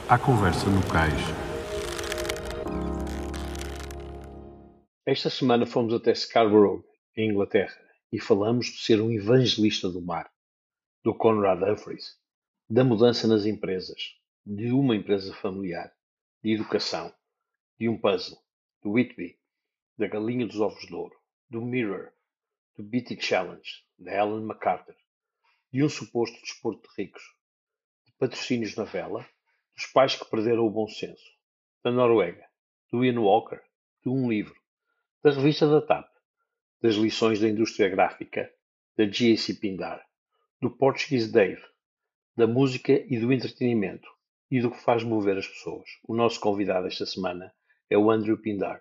À conversa no cais. Esta semana fomos até Scarborough, em Inglaterra, e falamos de ser um evangelista do mar, do Conrad Humphreys, da mudança nas empresas, de uma empresa familiar, de educação, de um puzzle, do Whitby, da galinha dos ovos de ouro, do Mirror, do Beatty Challenge, da Ellen MacArthur, de um suposto desporto de ricos, de patrocínios na vela, dos pais que perderam o bom senso, da Noruega, do Ian Walker, de um livro, da revista da TAP, das lições da indústria gráfica, da GAC Pindar, do Portuguese Dave, da música e do entretenimento e do que faz mover as pessoas. O nosso convidado esta semana é o Andrew Pindar.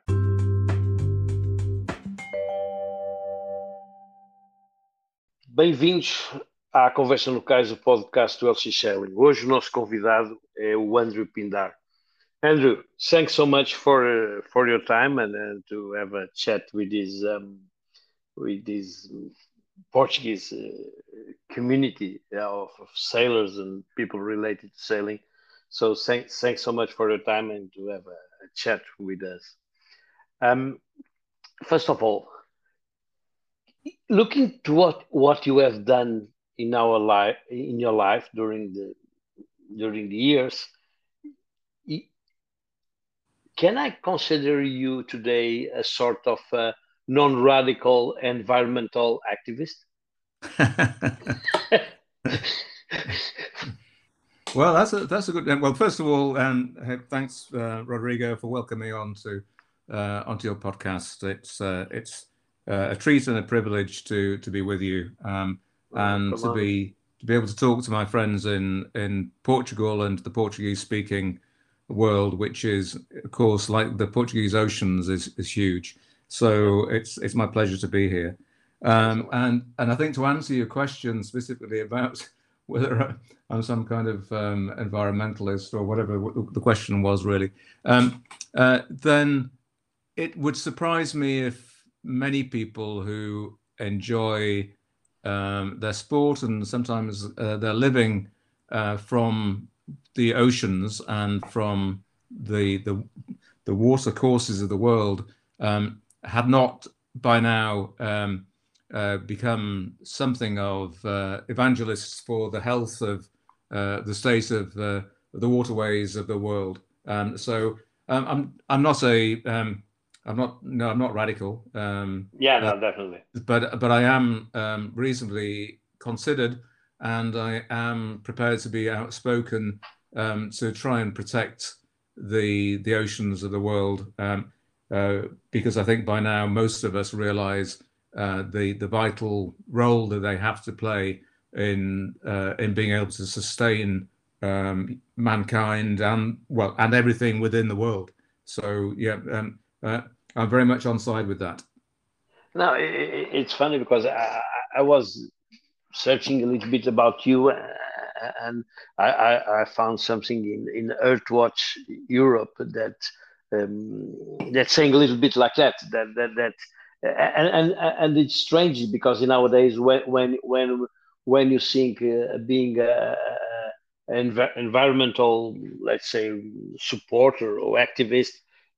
Bem-vindos à Conversa no Cais, o podcast do LX Sailing. Hoje o nosso convidado é o Andrew Pindar. Andrew, thanks so much for your time and to have a chat with this Portuguese community of sailors and people related to sailing. So thanks so much for your time and to have a chat with us. Um, First of all, looking to what you have done in your life during the years, can I consider you today a sort of non-radical environmental activist? Well, that's a good. Well, first of all, thanks, Rodrigo, for welcoming me onto your podcast. It's a treat and a privilege to be with you, and to be able to talk to my friends in Portugal and the Portuguese-speaking world, which is, of course, like the Portuguese oceans, is huge. So it's my pleasure to be here. And I think to answer your question specifically about whether I'm some kind of environmentalist or whatever the question was really, then it would surprise me if many people who enjoy their sport and sometimes their living from the oceans and from the water courses of the world had not by now become something of evangelists for the health of the state of the waterways of the world. I'm not I'm not radical. No, definitely. But I am reasonably considered, and I am prepared to be outspoken to try and protect the oceans of the world, because I think by now most of us realise the vital role that they have to play in being able to sustain mankind and everything within the world. So yeah, I'm very much on side with that. No, it's funny because I was searching a little bit about you, and I found something in Earthwatch Europe that's saying a little bit like that and it's strange because nowadays when you think being environmental, let's say, supporter or activist,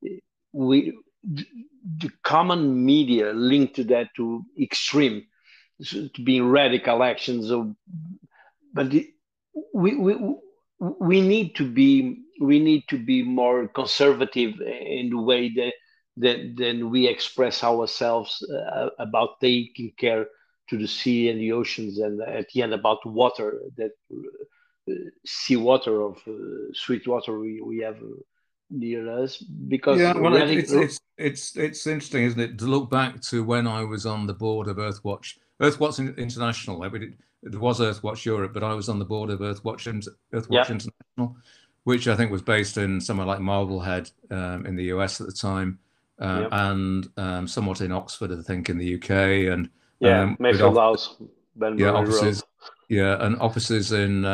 we the common media linked to that to extreme, to being radical actions of, but we we need to be more conservative in the way that than we express ourselves about taking care to the sea and the oceans, and at the end about water, that sea water of sweet water we have near us, because Yeah, well, it's interesting, isn't it, to look back to when I was on the board of Earthwatch, International. There was Earthwatch Europe, but I was on the board of Earthwatch yeah, International, which I think was based in somewhere like Marblehead in the US at the time, yeah, and somewhat in Oxford, I think, in the UK, and yeah, with Mayfield House, yeah, Banbury Road. offices, yeah, and offices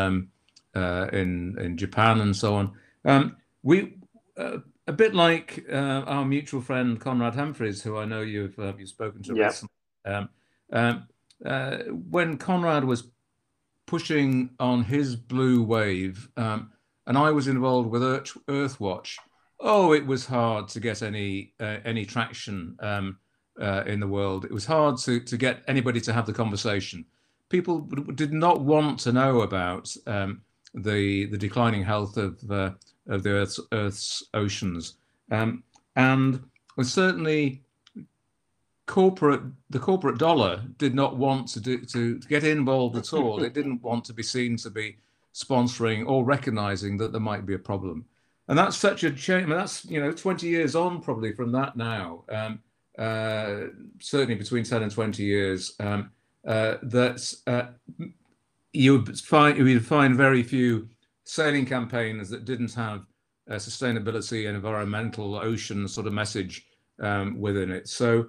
in Japan and so on. We a bit like our mutual friend Conrad Humphreys, who I know you've spoken to Yeah, recently. Um, um, when Conrad was pushing on his blue wave, and I was involved with Earthwatch, oh, it was hard to get any traction in the world. It was hard to get anybody to have the conversation. People did not want to know about the declining health of the Earth's oceans, and certainly the corporate dollar did not want to get involved at all. It didn't want to be seen to be sponsoring or recognizing that there might be a problem. And that's such a change. I mean, that's 20 years on probably from that now. Certainly between 10 and 20 years. That you would find very few sailing campaigns that didn't have a sustainability and environmental ocean sort of message within it. So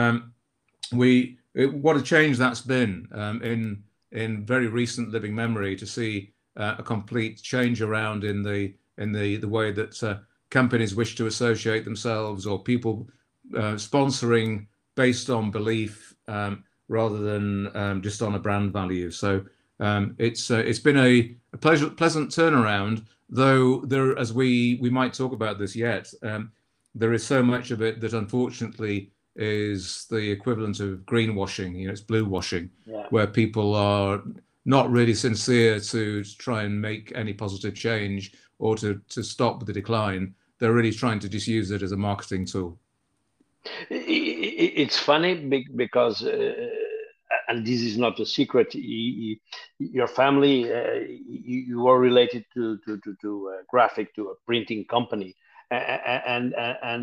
what a change that's been in very recent living memory to see a complete change around in the way that companies wish to associate themselves, or people sponsoring based on belief rather than just on a brand value. So it's been a pleasant turnaround, though there, as we might talk about this yet, there is so much of it that unfortunately is the equivalent of greenwashing. It's blue washing, where people are not really sincere to try and make any positive change or to stop the decline. They're really trying to just use it as a marketing tool. It's funny because, and this is not a secret, your family, you are related to a graphic, to a printing company, and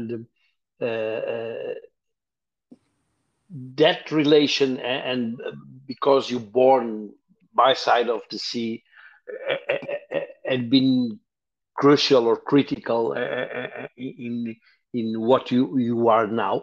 that relation, and because you're born by side of the sea, had been crucial or critical in what you are now.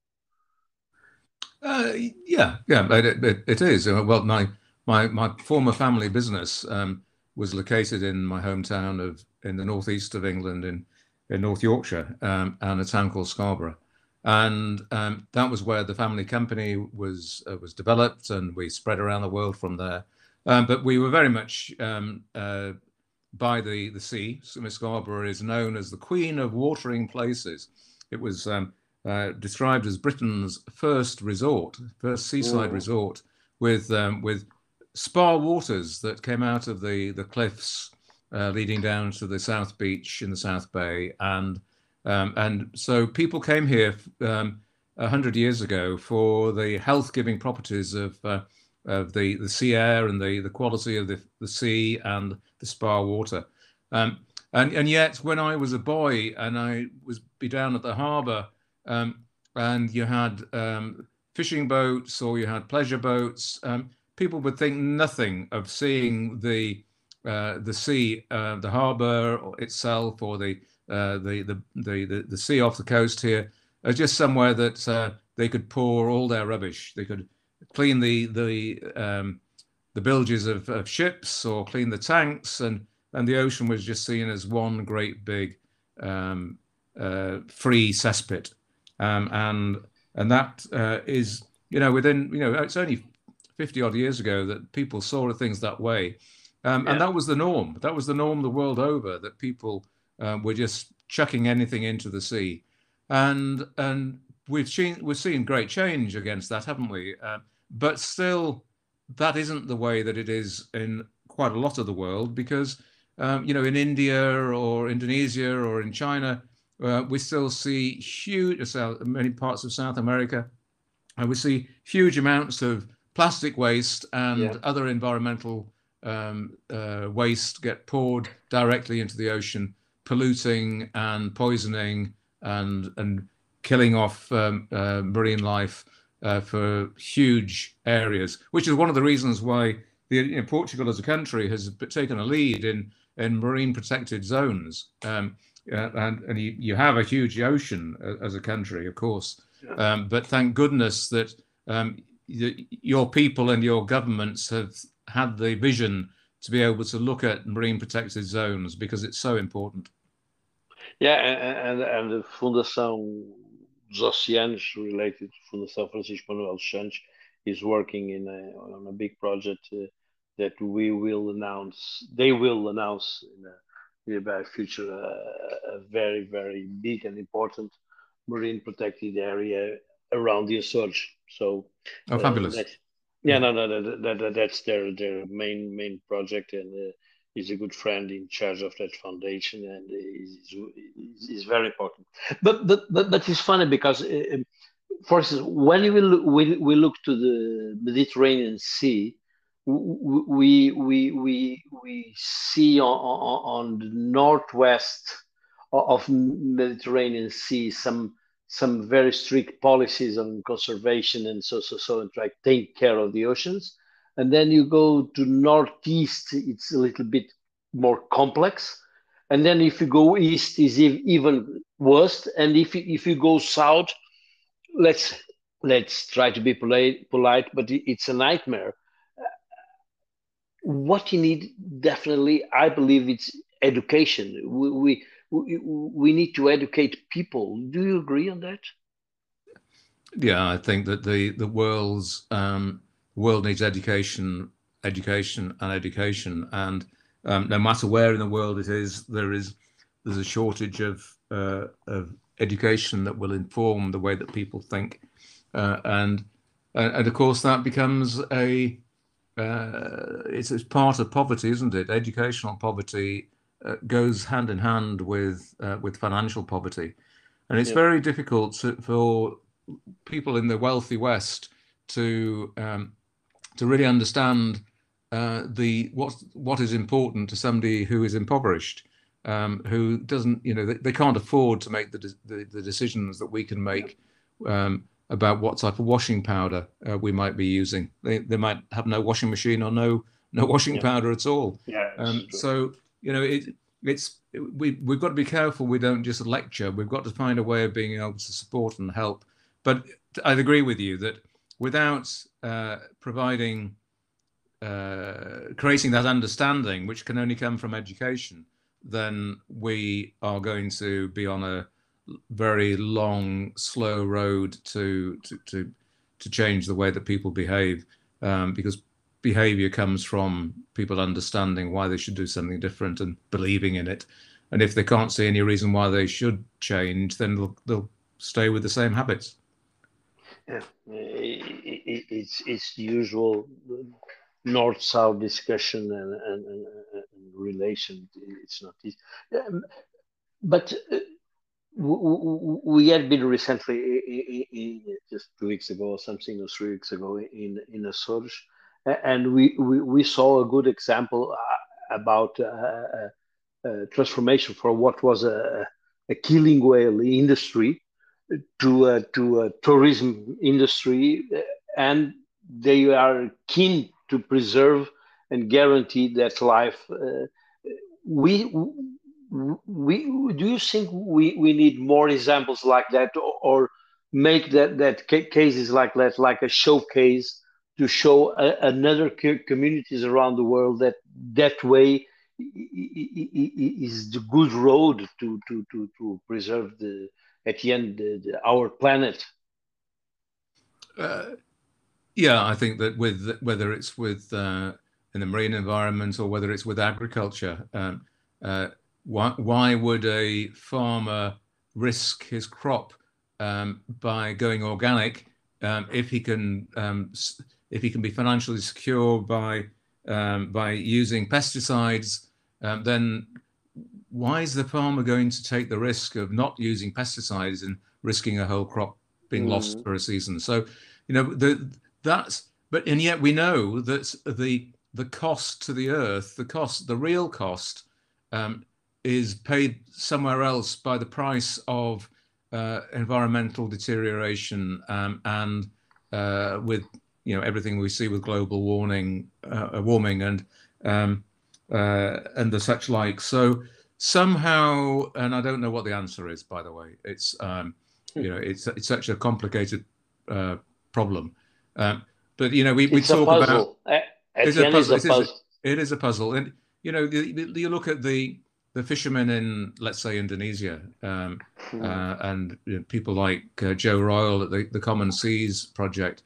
Yeah, it is. Well, my former family business was located in my hometown in the northeast of England, in North Yorkshire, and a town called Scarborough. And that was where the family company was developed, and we spread around the world from there. But we were very much by the sea. Scarborough is known as the Queen of Watering Places. It was described as Britain's first seaside resort, with spa waters that came out of the cliffs leading down to the South Beach in the South Bay, and so people came here 100 years ago for the health-giving properties of the sea air and the quality of the sea and the spa water. And yet, when I was a boy and I was be down at the harbour, and you had fishing boats or you had pleasure boats, people would think nothing of seeing the sea, the harbour itself, or the sea off the coast here, as just somewhere that they could pour all their rubbish. They could clean the bilges of ships or clean the tanks, and the ocean was just seen as one great big free cesspit. And that is, within, it's only 50 odd years ago that people saw things that way. And that was the norm. That was the norm the world over, that people were just chucking anything into the sea. And we've seen great change against that, haven't we? But still, that isn't the way that it is in quite a lot of the world, because, in India or Indonesia or in China, we still see many parts of South America, and we see huge amounts of plastic waste and other environmental waste get poured directly into the ocean, polluting and poisoning and killing off marine life for huge areas, which is one of the reasons why Portugal as a country has taken a lead in marine protected zones. And you have a huge ocean as a country, of course, but thank goodness that your people and your governments have had the vision to be able to look at marine protected zones, because it's so important. Yeah, and the Fundação dos Oceanos, related to Fundação Francisco Manuel dos Santos, is working on a big project that they will announce nearby future a very, very big and important marine protected area around the Açores. So Oh, fabulous. that's yeah, no, no, that's their main project, and he's a good friend in charge of that foundation, and is very important. But it's funny because, for instance, when we look to the Mediterranean Sea, we see on the northwest of Mediterranean Sea some very strict policies on conservation and so and try to take care of the oceans. And then you go to northeast, it's a little bit more complex. And then if you go east, is even worse. And if you go south, let's let's try to be polite, but it's a nightmare. What you need, definitely, I believe, it's education. We need to educate people. Do you agree on that? Yeah, I think that the world needs education, and education, and no matter where in the world it is, there's a shortage of education that will inform the way that people think, and of course that becomes it's part of poverty, isn't it? Educational poverty goes hand in hand with financial poverty, and it's Yep. very difficult for people in the wealthy West to really understand the what is important to somebody who is impoverished, who doesn't, they can't afford to make the decisions that we can make about what type of washing powder we might be using. They might have no washing machine or no washing Yeah. powder at all. Yeah, it's true. So we've got to be careful we don't just lecture. We've got to find a way of being able to support and help. But I'd agree with you that without providing creating that understanding, which can only come from education, then we are going to be on a very long, slow road to change the way that people behave, because behavior comes from people understanding why they should do something different and believing in it. And if they can't see any reason why they should change, then they'll stay with the same habits. Yeah, it's the usual north-south discussion and relation. It's not easy. Um, but we had been recently, just 2 weeks ago or something, or 3 weeks ago, in Açores, and we saw a good example about transformation for what was a killing whale industry to a tourism industry, and they are keen to preserve and guarantee that life. We we do you think we need more examples like that, or make that cases like that like a showcase to show another communities around the world that that way is the good road to preserve the at the end our planet. Uh, yeah, I think that with whether it's with in the marine environment or whether it's with agriculture, why would a farmer risk his crop by going organic if if he can be financially secure by using pesticides? Then why is the farmer going to take the risk of not using pesticides and risking a whole crop being lost Mm, for a season? So, that's and yet we know that the cost to the earth, the real cost, is paid somewhere else by the price of environmental deterioration, and with everything we see with global warming and the such like. So somehow, and I don't know what the answer is, by the way. It's such a complicated problem. Um, but we it's a talk about puzzle. At it's the a end, it's puzzle. a puzzle. It is a puzzle, and you look at the fishermen in, let's say, Indonesia, Mm, and people like Joe Royal at the Common Seas Project.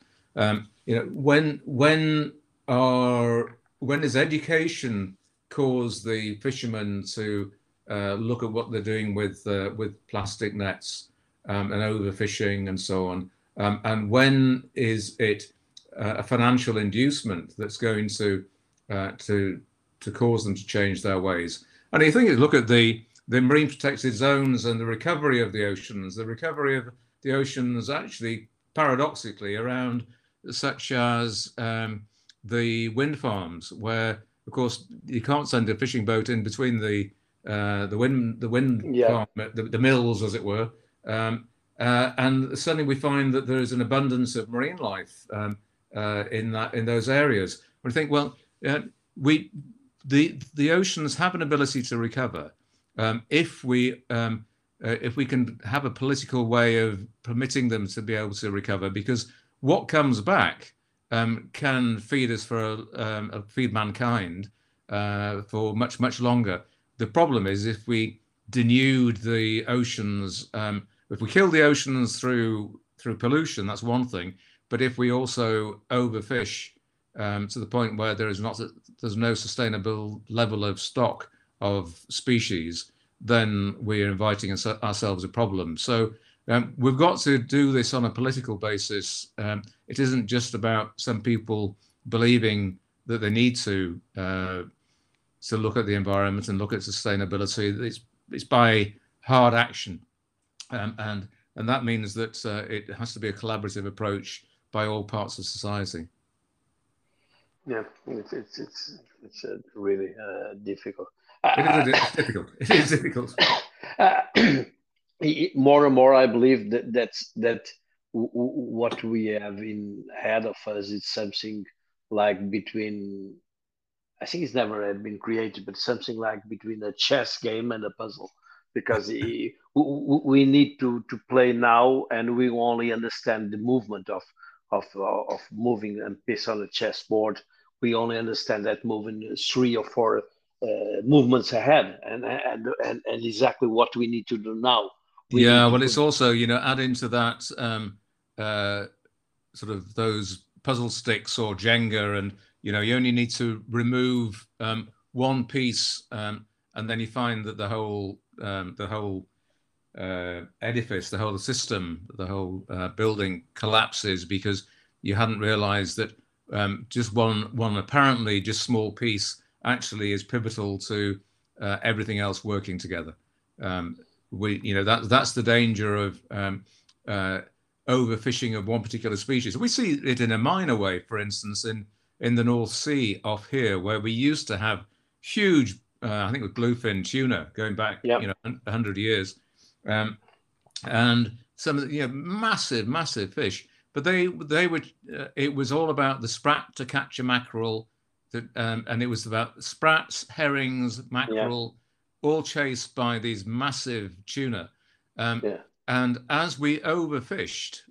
When does education cause the fishermen to look at what they're doing with plastic nets and overfishing and so on. And when is it a financial inducement that's going to cause them to change their ways? And you think you look at the marine protected zones and the recovery of the oceans. The recovery of the oceans actually, paradoxically, around such as the wind farms, where of course you can't send a fishing boat in between the wind farm, the mills, as it were. And suddenly we find that there is an abundance of marine life in those areas. We think, well, the oceans have an ability to recover if we can have a political way of permitting them to be able to recover, because what comes back can feed us feed mankind for much longer. The problem is if we denude the oceans. If we kill the oceans through pollution, that's one thing. But if we also overfish to the point where there's no sustainable level of stock of species, then we're inviting ourselves a problem. So we've got to do this on a political basis. It isn't just about some people believing that they need to look at the environment and look at sustainability. It's by hard action. And that means that it has to be a collaborative approach by all parts of society. Yeah, it's really difficult. It's difficult. It is difficult. More and more, I believe that what we have ahead of us is something like between. I think it's never had been created, but something like between a chess game and a puzzle, because we need to play now, and we only understand the movement of moving a piece on a chessboard. We only understand that moving 3 or 4 movements ahead, and exactly what we need to do now. It's also, adding to that sort of those puzzle sticks or Jenga, and you only need to remove one piece, and then you find that the whole edifice, the whole system, the whole building collapses because you hadn't realized that just one apparently just small piece actually is pivotal to everything else working together. That's the danger of overfishing of one particular species. We see it in a minor way, for instance, in the North Sea off here, where we used to have huge, I think it was bluefin tuna going back, 100 years, and some of the massive fish. But they were. It was all about the sprat to catch a mackerel, and it was about sprats, herrings, mackerel, all chased by these massive tuna. And as we overfished,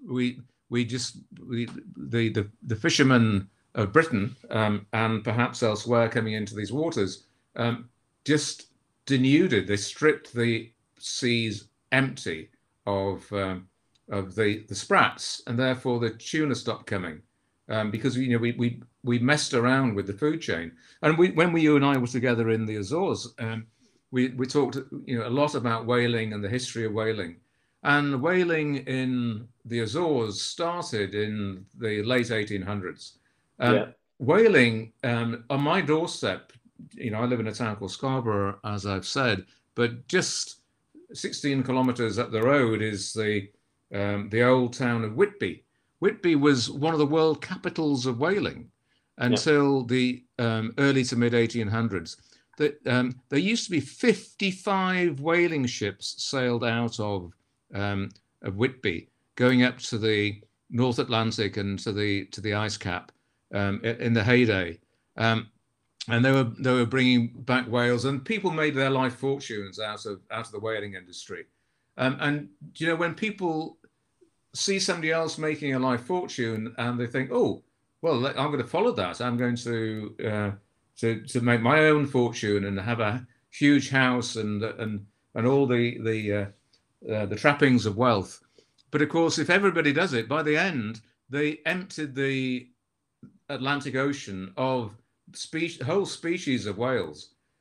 the fishermen of Britain and perhaps elsewhere coming into these waters just denuded. They stripped the seas empty of the sprats, and therefore the tuna stopped coming because we messed around with the food chain. And when you and I were together in the Azores, we talked a lot about whaling and the history of whaling. And whaling in the Azores started in the late 1800s. Whaling on my doorstep, I live in a town called Scarborough, as I've said, but just 16 kilometers up the road is the old town of Whitby. Whitby was one of the world capitals of whaling until the early to mid 1800s. There used to be 55 whaling ships sailed out of Whitby, going up to the North Atlantic and to the ice cap in the heyday, and they were bringing back whales, and people made their life fortunes out of the whaling industry. And when people see somebody else making a life fortune, and they think, oh, well, I'm going to follow that. I'm going to make my own fortune and have a huge house and all the trappings of wealth. But of course, if everybody does it, by the end, they emptied the Atlantic Ocean of whole species of whales.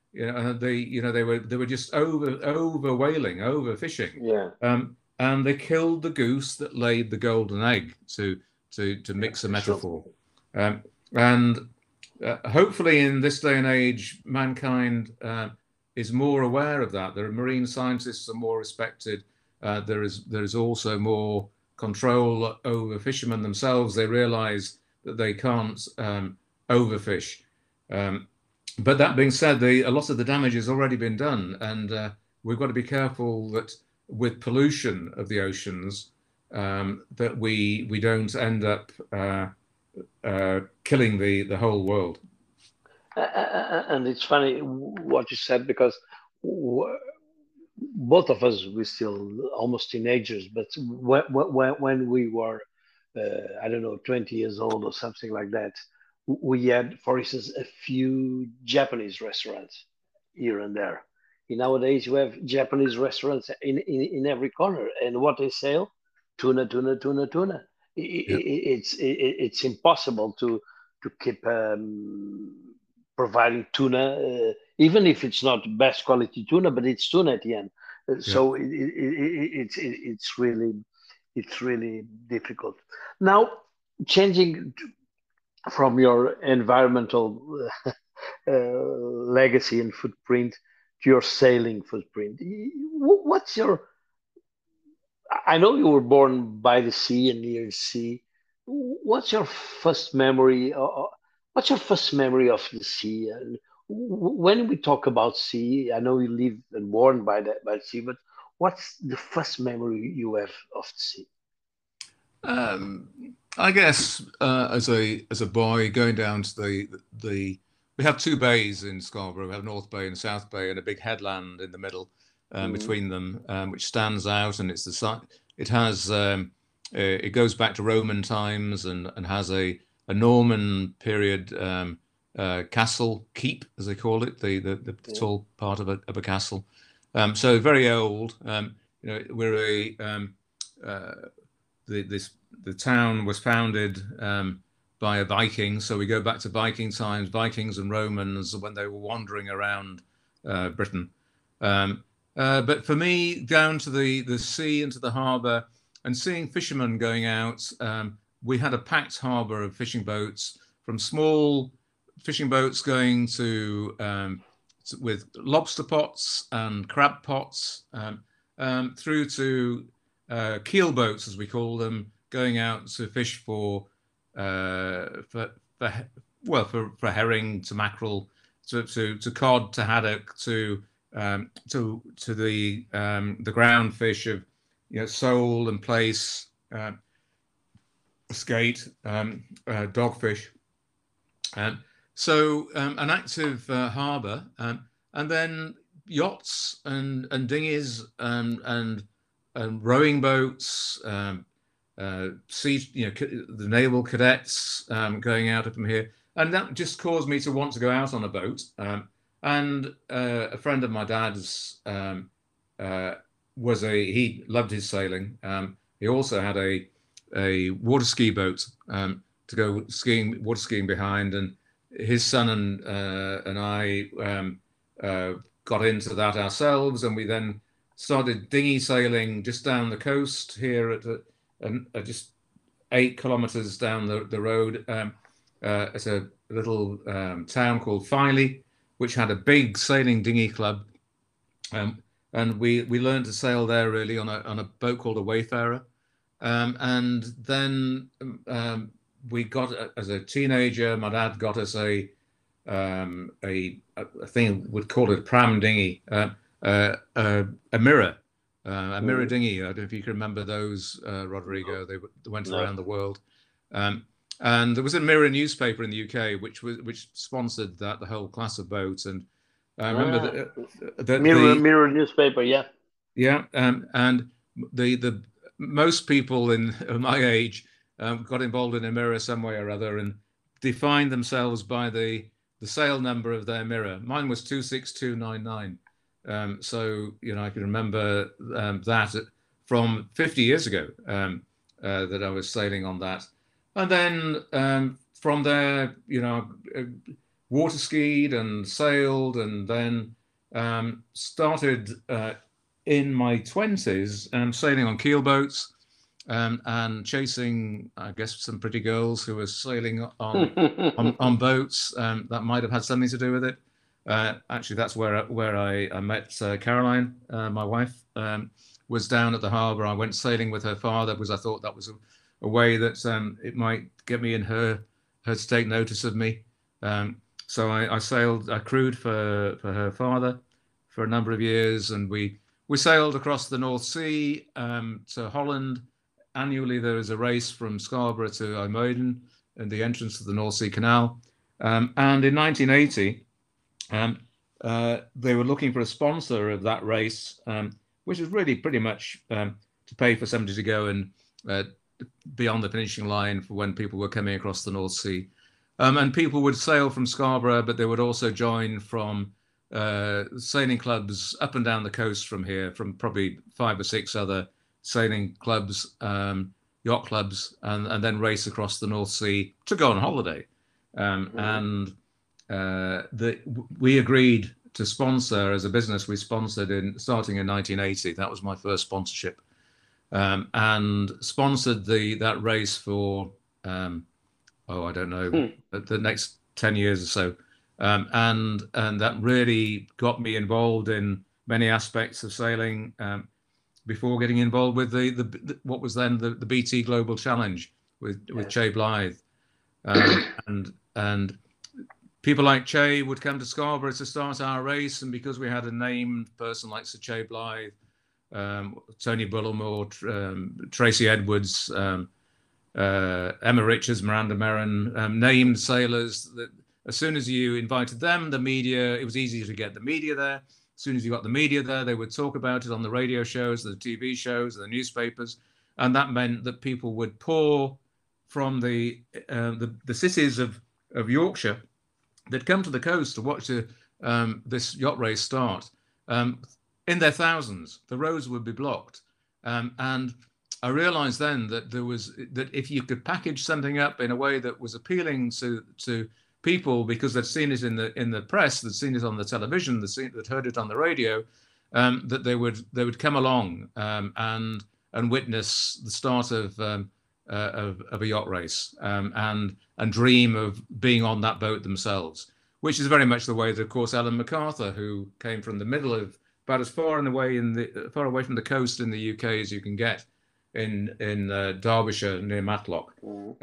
they were just over whaling, over fishing, Yeah, and they killed the goose that laid the golden egg, to mix a it's true. metaphor. And hopefully, in this day and age, mankind is more aware of that. The marine scientists are more respected. There is also more control over fishermen themselves. They realise that they can't overfish. But that being said, a lot of the damage has already been done, and we've got to be careful that with pollution of the oceans, that we don't end up killing the whole world. And it's funny what you said, because w- both of us, we're still almost teenagers, but when we were, I don't know, 20 years old or something like that, we had, for instance, a few Japanese restaurants here and there. Nowadays, you have Japanese restaurants in every corner, and what they sell, tuna, tuna, tuna, tuna. Yeah, It's impossible to keep providing tuna, even if it's not best quality tuna, but it's tuna at the end. yeah. So it's really difficult. Now, changing from your environmental legacy and footprint to your sailing footprint, what's your? I know you were born by the sea and near the sea. What's your first memory? What's your first memory of the sea? And when we talk about sea, I know you live and born by the sea, but what's the first memory you have of the sea? Um, I guess as a boy going down to the we have two bays in Scarborough. We have North Bay and South Bay, and a big headland in the middle Mm, between them, which stands out, and it has it goes back to Roman times, and has a Norman period castle keep, as they call it, the yeah, tall part of a castle. So very old. We're uh, this the town was founded by a Viking, so we go back to Viking times, Vikings and Romans when they were wandering around Britain. Um, but for me, down to the sea and to the harbour, and seeing fishermen going out, we had a packed harbour of fishing boats, from small fishing boats going with lobster pots and crab pots, through to keel boats, as we call them, going out to fish for for herring, to mackerel, to cod, to haddock, to the ground fish of sole and plaice, skate, dogfish. An active harbour, and then yachts and dinghies and rowing boats, the naval cadets going out from here, and that just caused me to want to go out on a boat. And a friend of my dad's uh, he loved his sailing. He also had a water ski boat to go skiing, water skiing behind, and his son and I got into that ourselves, and we then started dinghy sailing just down the coast here at just 8 kilometers down the road. It's a little town called Filey, which had a big sailing dinghy club, um, and we learned to sail there really on a boat called a Wayfarer. And then we got, as a teenager, my dad got us a thing, would call it pram dinghy, a mirror, a mirror mm, dinghy. I don't know if you can remember those, no, Rodrigo. They went no. around the world. Um, and there was a Mirror newspaper in the UK which sponsored the whole class of boats. And I remember Ah, that mirror newspaper, yeah. yeah, and the most people in my age got involved in a mirror some way or other, and defined themselves by the sale number of their mirror. Mine was 26299. So I can remember that from 50 years ago, that I was sailing on that. And then from there, water skied and sailed, and then started in my 20s sailing on keelboats and chasing, I guess, some pretty girls who were sailing on boats. That might have had something to do with it. Actually, that's where I met Caroline, my wife. Was down at the harbour. I went sailing with her father because I thought that was a way that it might get me and her to take notice of me. So I crewed for her father for a number of years, and we sailed across the North Sea to Holland. Annually, there is a race from Scarborough to IJmuiden and the entrance to the North Sea Canal. And in 1980, they were looking for a sponsor of that race, which is really pretty much to pay for somebody to go and beyond the finishing line for when people were coming across the North Sea. And people would sail from Scarborough, but they would also join from sailing clubs up and down the coast from here, from probably 5 or 6 other sailing clubs, yacht clubs, and then race across the North Sea to go on holiday. And we agreed to sponsor as a business. We sponsored starting in 1980. That was my first sponsorship, and sponsored that race for I don't know, the next 10 years or so, and that really got me involved in many aspects of sailing before getting involved with the what was then the BT Global Challenge with Che Blythe, and people like Che would come to Scarborough to start our race, and because we had a named person like Sir Che Blythe, Tony Bullimore, Tracy Edwards, Emma Richards, Miranda Merrin, named sailors, that as soon as you invited them, the media, it was easy to get the media there. As soon as you got the media there, they would talk about it on the radio shows, the TV shows, the newspapers, and that meant that people would pour from the cities of Yorkshire that come to the coast to watch this yacht race start. In their thousands, the roads would be blocked, and I realized then that if you could package something up in a way that was appealing to people because they'd seen it in the press, they'd seen it on the television, they'd heard it on the radio, that they would come along and witness the start of a yacht race and dream of being on that boat themselves, which is very much the way that, of course, Ellen MacArthur, who came from the middle of about as far away from the coast in the UK as you can get, in Derbyshire near Matlock.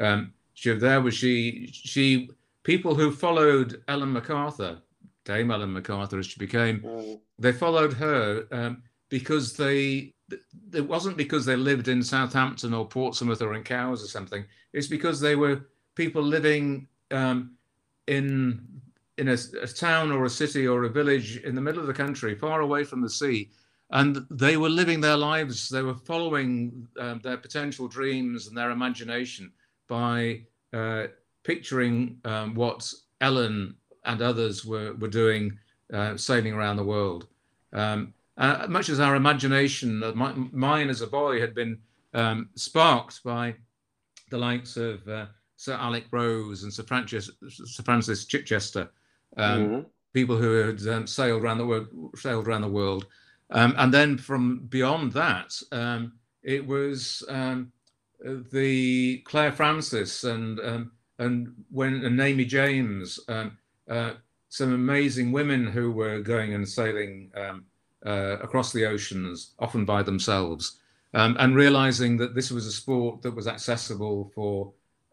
People who followed Ellen MacArthur, Dame Ellen MacArthur as she became, they followed her because it wasn't because they lived in Southampton or Portsmouth or in Cowes or something. It's because they were people living in a town or a city or a village in the middle of the country, far away from the sea. And they were living their lives. They were following their potential dreams and their imagination by picturing what Ellen and others were doing, sailing around the world. Much as our imagination, mine as a boy, had been sparked by the likes of Sir Alec Rose and Sir Francis Chichester, people who had sailed around the world. And then from beyond that, it was the Claire Francis and Naomi James, some amazing women who were going and sailing across the oceans, often by themselves, and realizing that this was a sport that was accessible for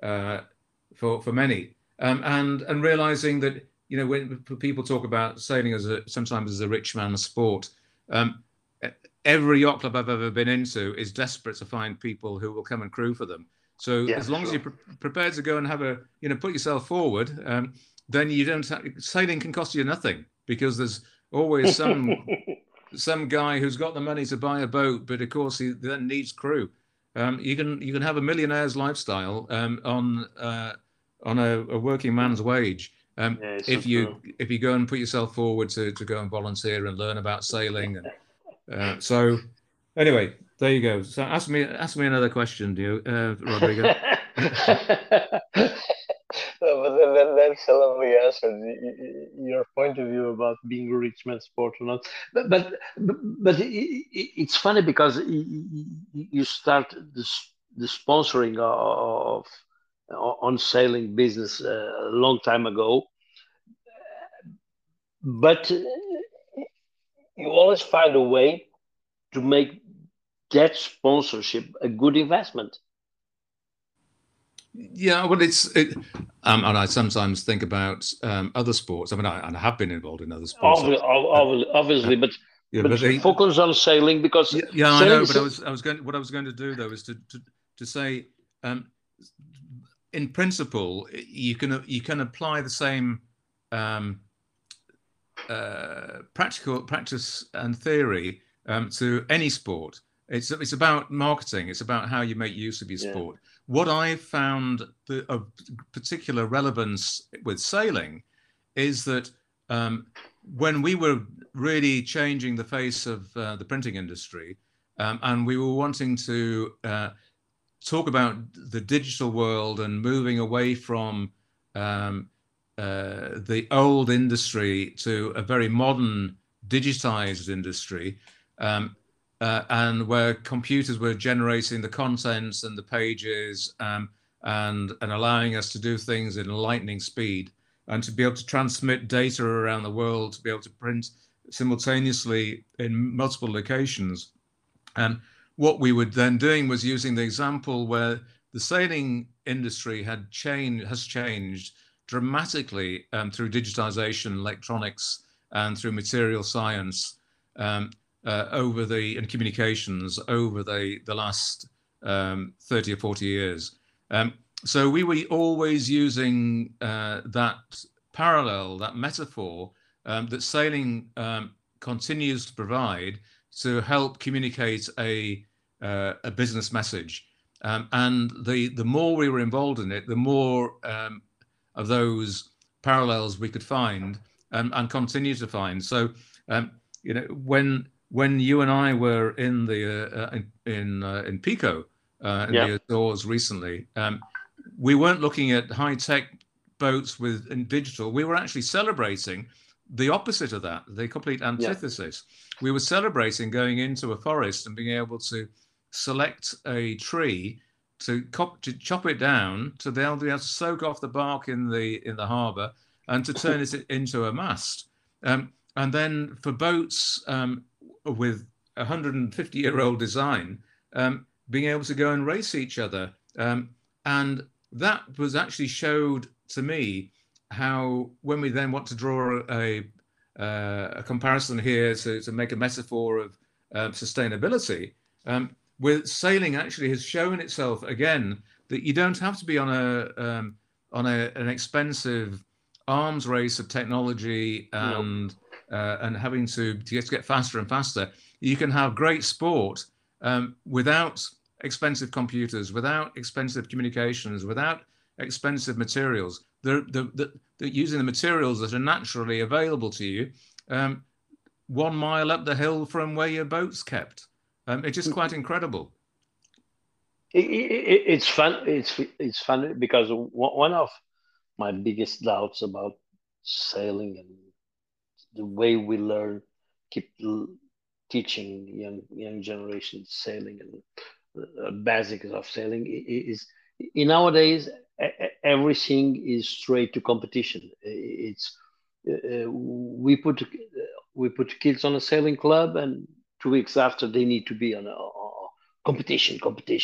many, and realizing that, you know, when people talk about sailing sometimes as a rich man's sport. Every yacht club I've ever been into is desperate to find people who will come and crew for them. So as long as you're prepared to go and put yourself forward, then you don't. Sailing can cost you nothing, because there's always some guy who's got the money to buy a boat, but of course he then needs crew. You can have a millionaire's lifestyle on a working man's wage. If you go and put yourself forward to go and volunteer and learn about sailing, and so anyway, there you go. So ask me another question, do you, Rodrigo? That's a lovely answer. Your point of view about being a rich man's sport or not, but it's funny because you start the sponsoring of on sailing business a long time ago, but you always find a way to make that sponsorship a good investment. Yeah, well, and I sometimes think about other sports. I mean, I have been involved in other sports. Obviously, but yeah, but focus on sailing because yeah, I sailing know. But what I was going to do though is to say, in principle, you can apply the same practice and theory to any sport. It's about marketing. It's about how you make use of your sport. What I found of particular relevance with sailing is that when we were really changing the face of the printing industry, and we were wanting to talk about the digital world and moving away from the old industry to a very modern digitized industry, and where computers were generating the contents and the pages, and allowing us to do things in lightning speed, and to be able to transmit data around the world, to be able to print simultaneously in multiple locations. And what we were then doing was using the example where the sailing industry has changed dramatically through digitization, electronics, and through material science, and communications over the last 30 or 40 years. So we were always using that parallel, that metaphor that sailing continues to provide to help communicate a business message. And the more we were involved in it, the more of those parallels we could find and continue to find. So, when you and I were in the in Pico in the Azores recently, we weren't looking at high-tech boats in digital. We were actually celebrating the opposite of that, the complete antithesis. We were celebrating going into a forest and being able to select a tree to chop it down to be able to soak off the bark in the harbour and to turn it into a mast. And then for boats with 150-year-old design, being able to go and race each other. And that was actually showed to me how, when we then want to draw a comparison here to make a metaphor of sustainability, with sailing actually has shown itself again that you don't have to be on an expensive arms race of technology and having to get faster and faster. You can have great sport without expensive computers, without expensive communications, without expensive materials. They're using the materials that are naturally available to you 1 mile up the hill from where your boat's kept. It's just quite incredible. It's fun. It's fun because one of my biggest doubts about sailing and the way we learn, keep teaching young generations sailing and the basics of sailing is nowadays everything is straight to competition. It's we put kids on a sailing club, and 2 weeks after they need to be on a competition.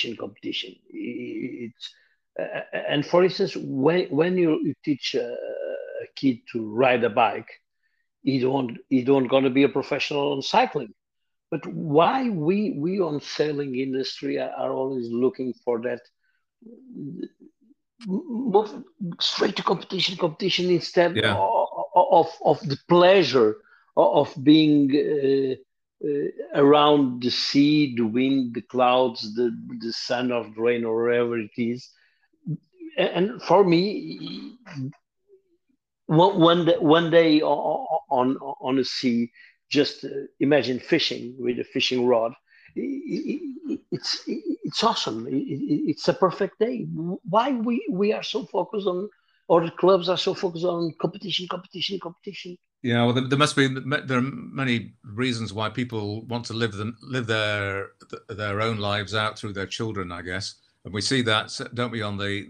It's and for instance, when you teach a kid to ride a bike, he don't gonna be a professional on cycling. But why we on sailing industry are always looking for that move straight to competition instead of the pleasure of being around the sea, the wind, the clouds, the sun or the rain or wherever it is. And for me, one day on a sea, just imagine fishing with a fishing rod It's awesome. It's a perfect day. Why we are so focused on, or the clubs are so focused on competition, competition, competition. Yeah, well, there must be there are many reasons why people want to live their own lives out through their children, I guess, and we see that, don't we, on the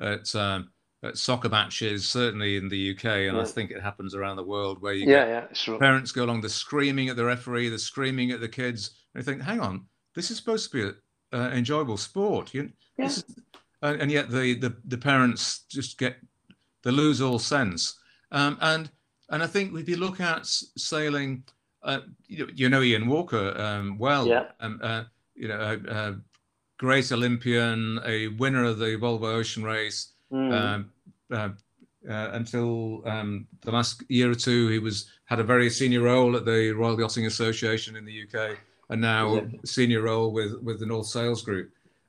at soccer matches, certainly in the UK, and I Yeah, think it happens around the world, where you yeah, get yeah. Sure. parents go along, they're screaming at the referee, they're screaming at the kids, and you think, hang on, this is supposed to be an enjoyable sport. Yeah, This is, and yet the parents just they lose all sense. And I think if you look at sailing, you know Ian Walker well, yeah. you know, great Olympian, a winner of the Volvo Ocean Race. Mm, Um, uh, until the last year or two, he had a very senior role at the Royal Yachting Association in the UK, and now exactly. senior role with the North Sails Group.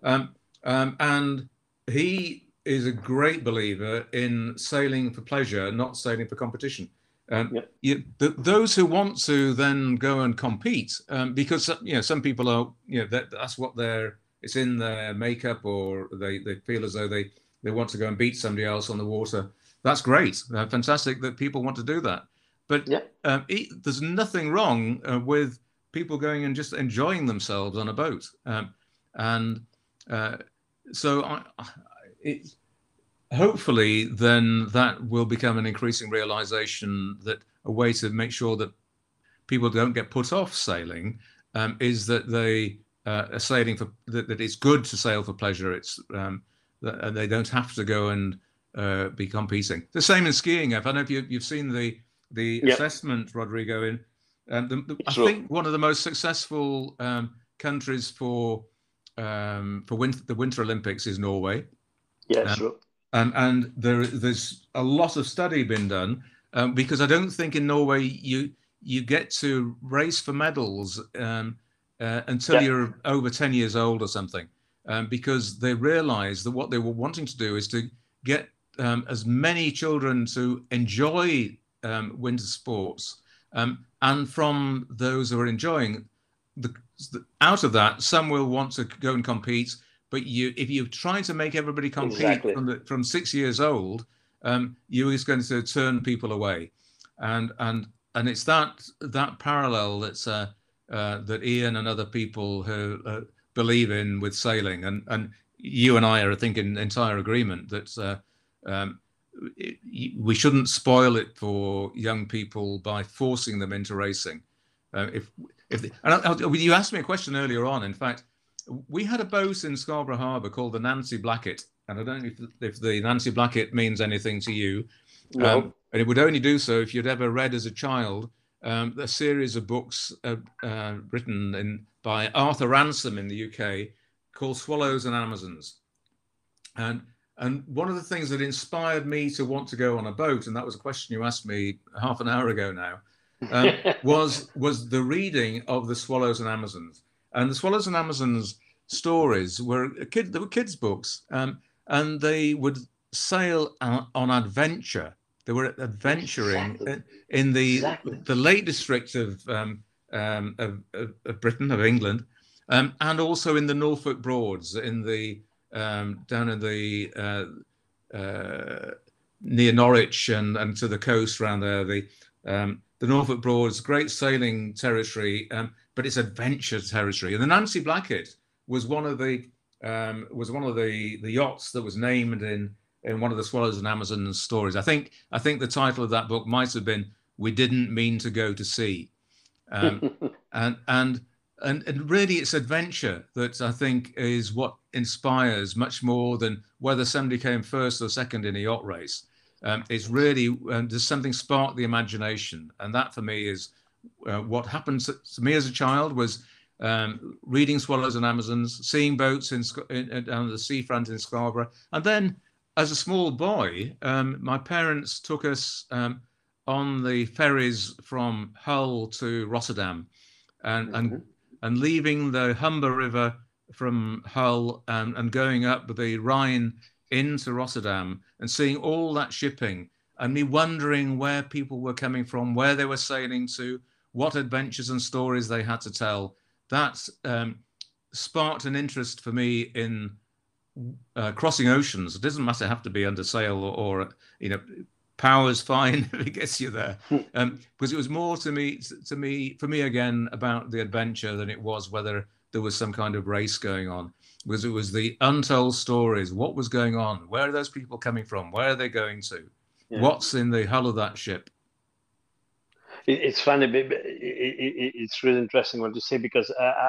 And he is a great believer in sailing for pleasure, not sailing for competition. Yeah, Those who want to then go and compete, because some people are, that's what it's in their makeup, or they feel as though they want to go and beat somebody else on the water. That's great, fantastic that people want to do that. But yeah. there's nothing wrong with people going and just enjoying themselves on a boat. And uh, so it, hopefully then that will become an increasing realization that a way to make sure that people don't get put off sailing is that they are sailing for that it's good to sail for pleasure. It's and they don't have to go and be competing. The same in skiing. I don't know if you've seen the Yeah, assessment, Rodrigo. In I sure. think one of the most successful countries for the Winter Olympics is Norway. Yeah, Um, sure. and there's a lot of study been done because I don't think in Norway you get to race for medals until Yeah, you're over 10 years old or something, because they realized that what they were wanting to do is to get as many children to enjoy winter sports, and from those who are enjoying the, out of that, some will want to go and compete. But if you try to make everybody compete exactly. from 6 years old, you're just going to turn people away, and it's that parallel that Ian and other people who believe in with sailing, and you and I are, I think, in entire agreement that um, we shouldn't spoil it for young people by forcing them into racing. You asked me a question earlier on. In fact, we had a boat in Scarborough Harbour called the Nancy Blackett, and I don't know if the Nancy Blackett means anything to you. No. And it would only do so if you'd ever read as a child a series of books written by Arthur Ransome in the UK called Swallows and Amazons. And one of the things that inspired me to want to go on a boat, and that was a question you asked me half an hour ago now, was the reading of the Swallows and Amazons. And the Swallows and Amazons stories they were kids' books, and they would sail on adventure. They were adventuring Exactly. in Exactly. the Lake District of Britain, of England, and also in the Norfolk Broads, in the down in the near Norwich and to the coast around there. The Norfolk Broads, great sailing territory, but it's adventure territory. And the Nancy Blackett was one of the yachts that was named in one of the Swallows and Amazons stories. I think the title of that book might have been "We Didn't Mean to Go to Sea," and really it's adventure that I think is what inspires much more than whether somebody came first or second in a yacht race. It's really does something spark the imagination, and that for me is what happened to me as a child was reading Swallows and Amazons, seeing boats down the seafront in Scarborough, and then as a small boy, my parents took us on the ferries from Hull to Rotterdam, and Mhm. and leaving the Humber River from Hull and going up the Rhine into Rotterdam and seeing all that shipping, and me wondering where people were coming from, where they were sailing to, what adventures and stories they had to tell. that sparked an interest for me in crossing oceans. It doesn't matter have to be under sail or power's fine if it gets you there. Because it was more for me again about the adventure than it was whether there was some kind of race going on. Because it was the untold stories. What was going on? Where are those people coming from? Where are they going to? Yeah. What's in the hull of that ship? It's funny, but it's really interesting what you say, because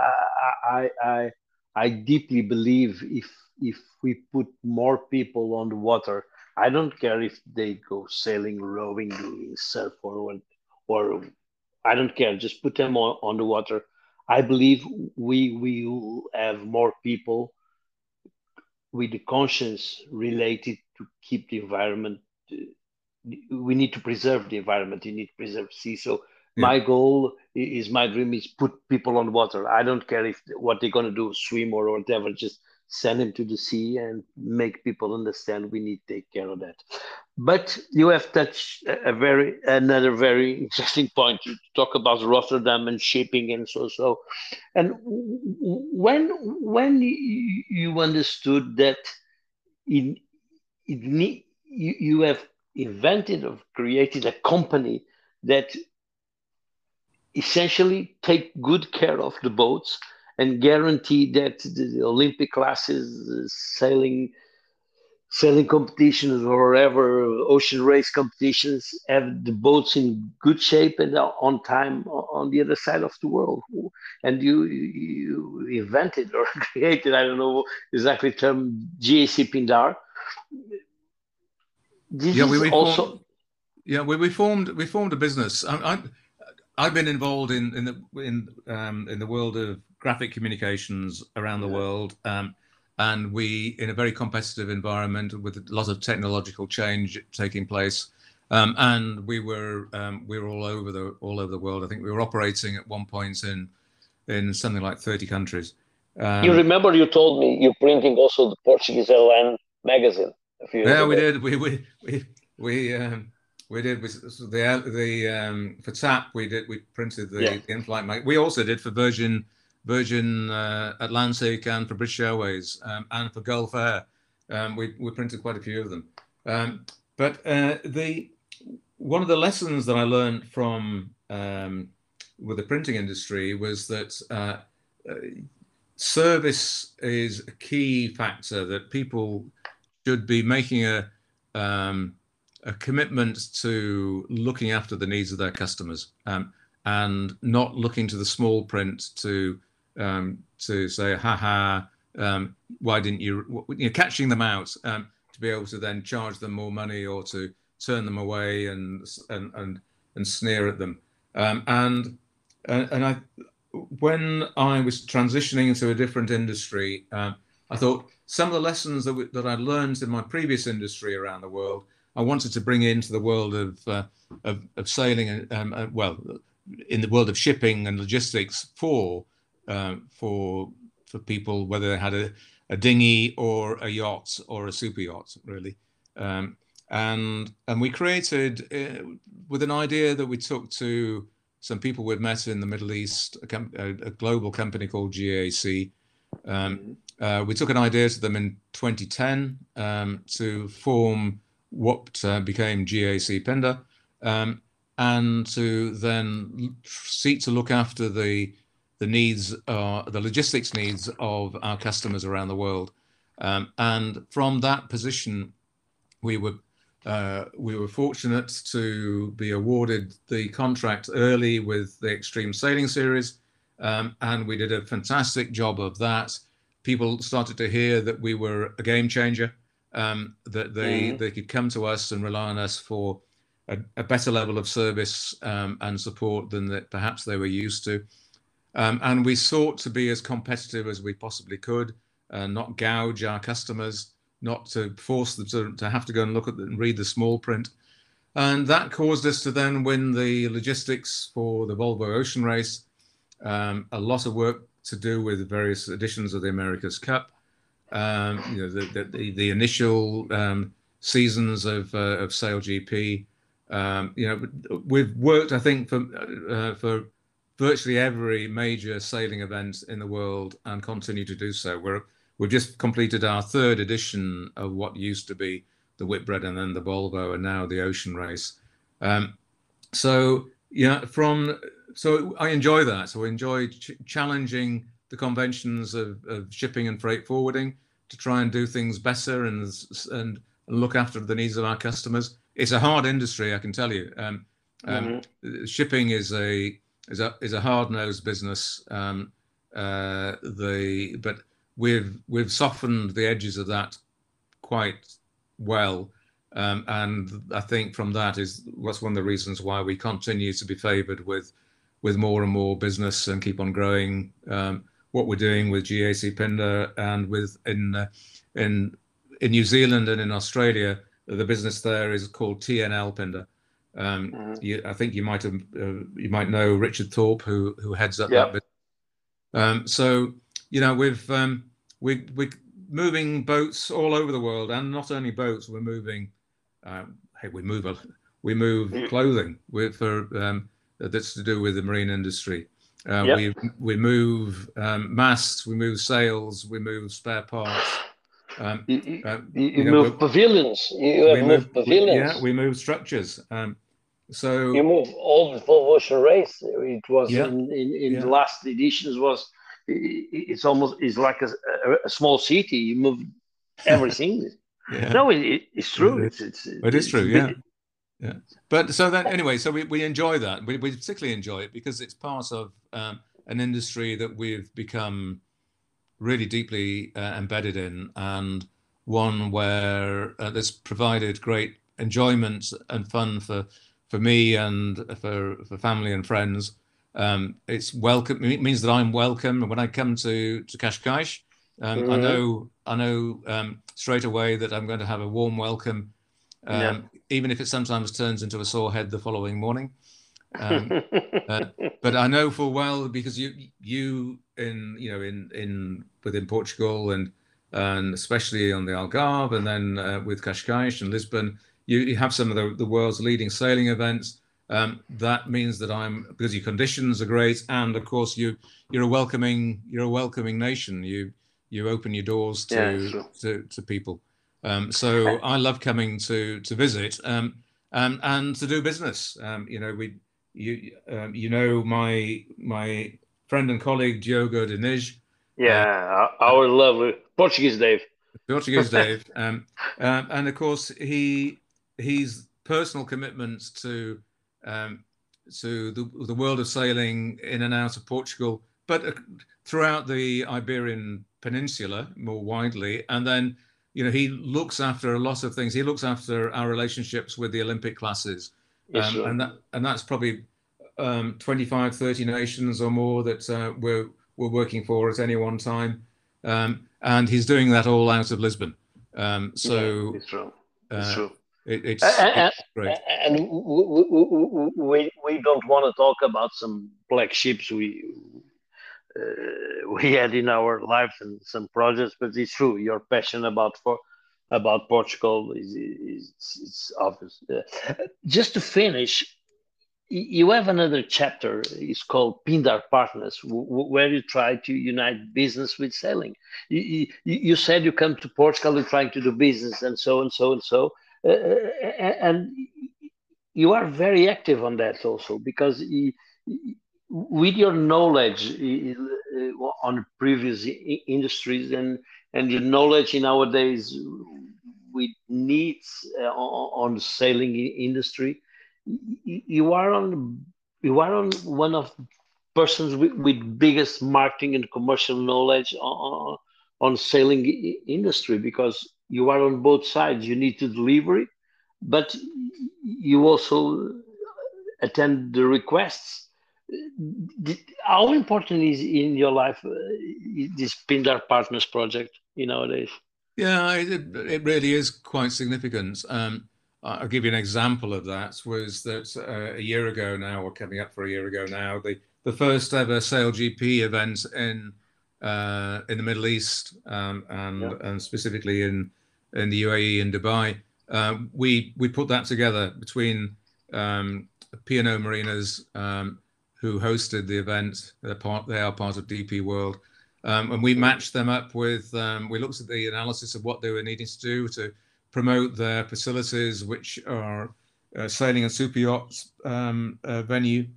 I deeply believe if we put more people on the water, I don't care if they go sailing, rowing, doing surf, or I don't care. Just put them on the water. I believe we will have more people with the conscience related to keep the environment. We need to preserve the environment. You need to preserve sea. So my goal is, my dream is put people on water. I don't care if what they're going to do, swim or whatever, just send them to the sea and make people understand we need to take care of that. But you have touched another very interesting point. You talk about Rotterdam and shipping and so. And when you understood that you have invented or created a company that essentially take good care of the boats and guarantee that the Olympic classes, sailing competitions or whatever, ocean race competitions, have the boats in good shape and on time on the other side of the world. And you invented or created, I don't know exactly the term, GAC Pindar. We formed a business. I've been involved in the world of graphic communications around the world, and we, in a very competitive environment with a lot of technological change taking place, and we were all over the world. I think we were operating at one point in something like 30 countries. You remember you told me you're printing also the Portuguese Airline magazine. We did. We did for TAP. We printed the in-flight magazine. We also did for Virgin Atlantic and for British Airways and for Gulf Air. We printed quite a few of them. But one of the lessons that I learned from with the printing industry was that service is a key factor, that people should be making a commitment to looking after the needs of their customers, and not looking to the small print to say, why didn't you catching them out, to be able to then charge them more money or to turn them away and sneer at them. And when I was transitioning into a different industry, I thought some of the lessons that I learned in my previous industry around the world, I wanted to bring into the world of sailing, in the world of shipping and logistics for people, whether they had a dinghy or a yacht or a super yacht, really. And we created with an idea that we took to some people we'd met in the Middle East, a global company called GAC. We took an idea to them in 2010 to form what became GAC Pindar, and to then seek to look after the needs, the logistics needs of our customers around the world. And from that position, we were fortunate to be awarded the contract early with the Extreme Sailing Series, and we did a fantastic job of that. People started to hear that we were a game changer, that they could come to us and rely on us for a better level of service and support than that perhaps they were used to. And we sought to be as competitive as we possibly could, not gouge our customers, not to force them to have to go and look at and read the small print. And that caused us to then win the logistics for the Volvo Ocean Race, a lot of work to do with various editions of the America's Cup, the initial seasons of Sail GP. We've worked, I think, for virtually every major sailing event in the world and continue to do so. We've just completed our third edition of what used to be the Whitbread and then the Volvo and now the Ocean Race. So yeah, so I enjoy that. So I enjoy challenging the conventions of shipping and freight forwarding to try and do things better and look after the needs of our customers. It's a hard industry, I can tell you. Shipping is a hard-nosed business. But we've softened the edges of that quite well. And I think from that what's one of the reasons why we continue to be favored with more and more business and keep on growing. What we're doing with GAC Pindar and in New Zealand and in Australia, the business there is called TNL Pindar. I think you might know Richard Thorpe, who heads up that business. So we're moving boats all over the world, and not only boats. We're moving. We move clothing that's to do with the marine industry. We move masts, we move sails, we move spare parts. You move pavilions. You move pavilions. We move structures. So you move all the Volvo Ocean Race. It was in the last editions was. It's like a small city. You move everything. No, it's true. It is true. Yeah. But so then anyway, so we enjoy that. We particularly enjoy it because it's part of an industry that we've become really deeply embedded in, and one where that's provided great enjoyment and fun for me and for family and friends. It's welcome. It means that I'm welcome, and when I come to Cascais, I know straight away that I'm going to have a warm welcome, even if it sometimes turns into a sore head the following morning. But I know full well, because you within Portugal and especially on the Algarve, and then with Cascais and Lisbon, you have some of the world's leading sailing events. That means that because your conditions are great, and of course you're a welcoming nation. You open your doors to people. So I love coming to visit and to do business. My friend and colleague Diogo Diniz. Our lovely Portuguese Dave. Portuguese Dave, and of course he's personal commitment to the world of sailing in and out of Portugal, but throughout the Iberian Peninsula more widely. And then, he looks after a lot of things. He looks after our relationships with the Olympic classes, and that's probably 25, 30 nations or more that we're working for at any one time. And he's doing that all out of Lisbon. It's true. It's true. It's great. And we don't want to talk about some black ships we had in our life and some projects, but it's true. Your passion about Portugal is obvious. Just to finish, you have another chapter. It's called Pindar Partners, where you try to unite business with sailing. You said you come to Portugal, you're trying to do business, and so and so and so. And you are very active on that also, because with your knowledge on previous industries and your knowledge in nowadays with needs on the sailing industry, you are on one of persons with biggest marketing and commercial knowledge on sailing industry, because you are on both sides. You need to deliver it, but you also attend the requests. How important is in your life this Pindar Partners project nowadays? Yeah, it really is quite significant. I'll give you an example of that. Was that a year ago now, or coming up for a year ago now, the first ever SailGP event in the Middle East, and specifically in the UAE and Dubai. We put that together between P&O Marinas, who hosted the event. They are part of DP World. And we matched them up with, we looked at the analysis of what they were needing to do to promote their facilities, which are sailing and super yachts venue.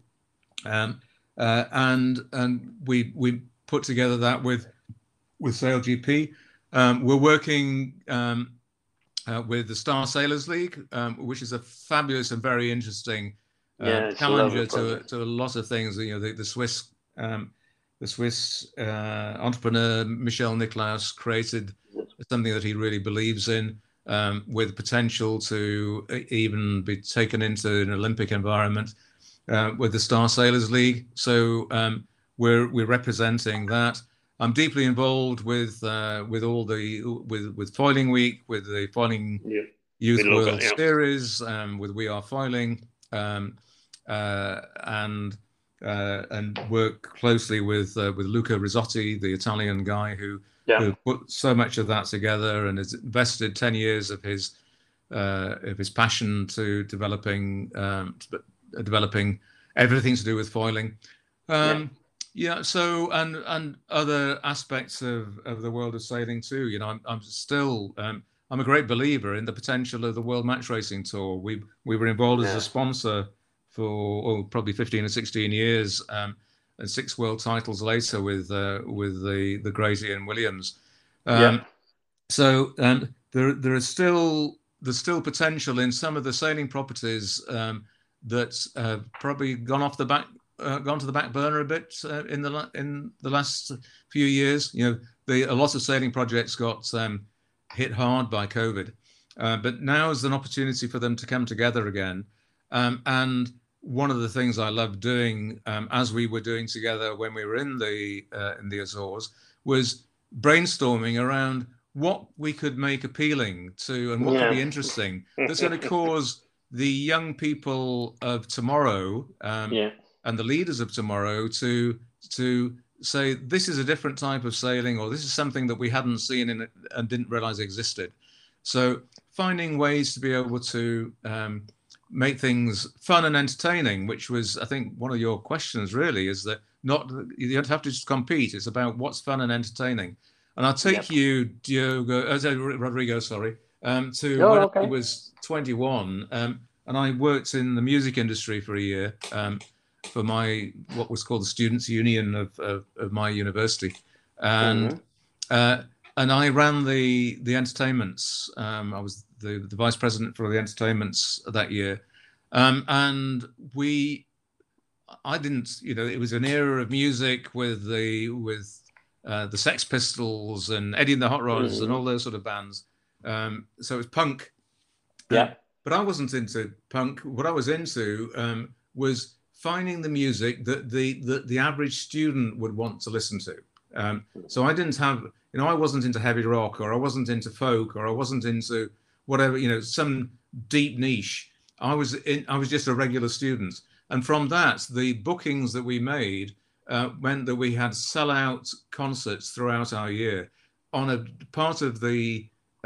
And we put together that with SailGP. We're working with the Star Sailors League, which is a fabulous and very interesting challenger to a lot of things. You know, the Swiss entrepreneur Michel Niklaus created something that he really believes in, with potential to even be taken into an Olympic environment with the Star Sailors League. So we're representing that. I'm deeply involved with all the with Foiling Week, with the Foiling Youth World Series, with We Are Foiling, and work closely with Luca Rizzotti, the Italian guy who put so much of that together and has invested 10 years of his passion to developing everything to do with foiling. So and other aspects of the world of sailing too. You know, I'm still I'm a great believer in the potential of the World Match Racing Tour. We were involved as a sponsor for probably 15 or 16 years, and 6 world titles later with the Gracie and Williams. So there's still potential in some of the sailing properties that's probably gone to the back burner a bit in the last few years. You know, a lot of sailing projects got hit hard by COVID, but now is an opportunity for them to come together again. And one of the things I loved doing, as we were doing together when we were in the Azores, was brainstorming around what we could make appealing to and what could be interesting that's going to cause the young people of tomorrow and the leaders of tomorrow to say, this is a different type of sailing, or this is something that we hadn't seen in it and didn't realize existed. So finding ways to be able to make things fun and entertaining, which was, I think, one of your questions really, is that you don't have to just compete. It's about what's fun and entertaining. And I'll take you, Rodrigo, sorry, to when I was 21, and I worked in the music industry for a year for what was called the Students' Union of my university, and I ran the entertainments. I was the vice president for the entertainments that year, and I didn't, you know, it was an era of music with the Sex Pistols and Eddie and the Hot Rods and all those sort of bands. So it was punk. But I wasn't into punk. What I was into was finding the music that the average student would want to listen to. So I didn't have, you know, I wasn't into heavy rock, or I wasn't into folk, or I wasn't into whatever, you know, some deep niche. I was just a regular student. And from that, the bookings that we made meant that we had sellout concerts throughout our year on a part of the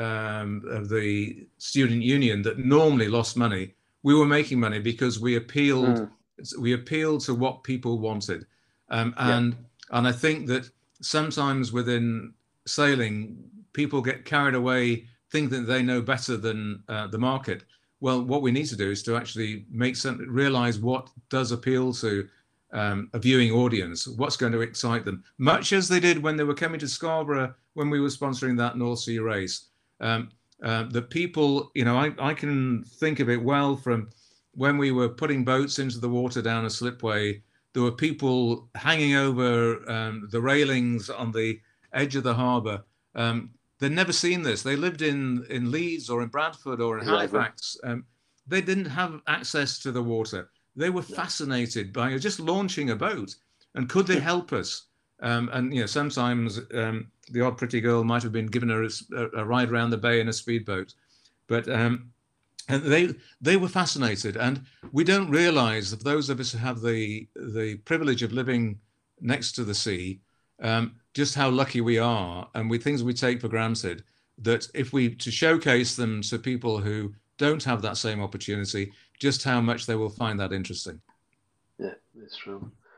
student union that normally lost money. We were making money because we appealed to what people wanted. And I think that sometimes within sailing, people get carried away, think that they know better than the market. Well, what we need to do is to actually realize what does appeal to a viewing audience, what's going to excite them, much as they did when they were coming to Scarborough when we were sponsoring that North Sea race. The people, you know, I can think of it well from when we were putting boats into the water down a slipway. There were people hanging over the railings on the edge of the harbour. They'd never seen this. They lived in Leeds or in Bradford or in Halifax. They didn't have access to the water. They were fascinated by just launching a boat, and could they help us? And you know, sometimes the odd pretty girl might have been given a ride around the bay in a speedboat, but and they were fascinated. And we don't realise that those of us who have the privilege of living next to the sea, just how lucky we are, and things we take for granted, that if we to showcase them to people who don't have that same opportunity, just how much they will find that interesting. Yeah, that's true.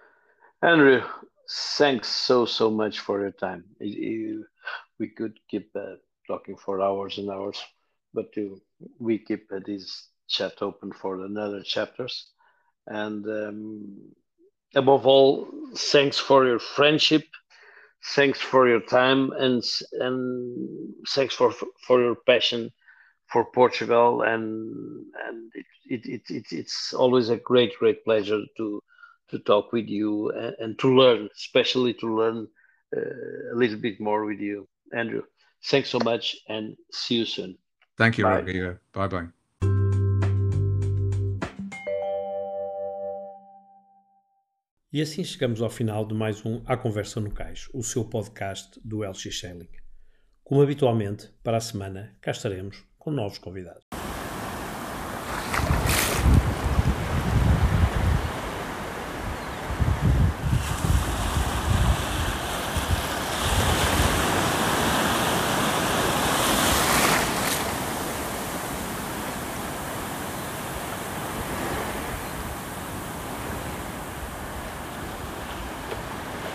Andrew, thanks so much for your time. We could keep talking for hours and hours, but we keep this chat open for another chapters. And above all, thanks for your friendship, thanks for your time, and thanks for your passion for Portugal. It's always a great pleasure to talk with you and to learn, especially to learn a little bit more with you, Andrew. Thanks so much, and see you soon. Thank you, Bye. Rodrigo. Bye bye. E assim chegamos ao final de mais um A Conversa no Cais, o seu podcast do LX Sailing. Como habitualmente, para a semana, cá estaremos com novos convidados.